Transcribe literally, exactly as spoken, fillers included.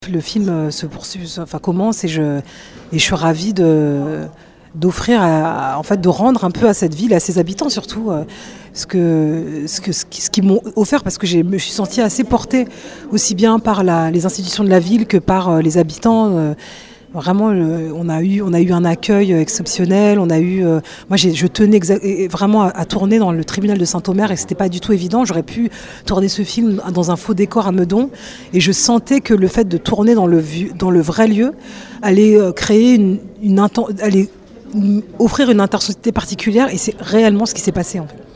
Le film se poursuit, enfin commence et je, et je suis ravie de, d'offrir, à, en fait, de rendre un peu à cette ville, à ses habitants surtout, euh, ce que, ce que, ce qui, ce qu'ils m'ont offert, parce que je me suis sentie assez portée aussi bien par la, les institutions de la ville que par euh, les habitants. Euh, Vraiment, euh, on a eu, on a eu un accueil exceptionnel. On a eu, euh, moi, j'ai, je tenais exa- vraiment à, à tourner dans le tribunal de Saint-Omer et c'était pas du tout évident. J'aurais pu tourner ce film dans un faux décor à Meudon et je sentais que le fait de tourner dans le, dans le vrai lieu allait euh, créer une, une inten- allait offrir une intensité particulière et c'est réellement ce qui s'est passé en fait.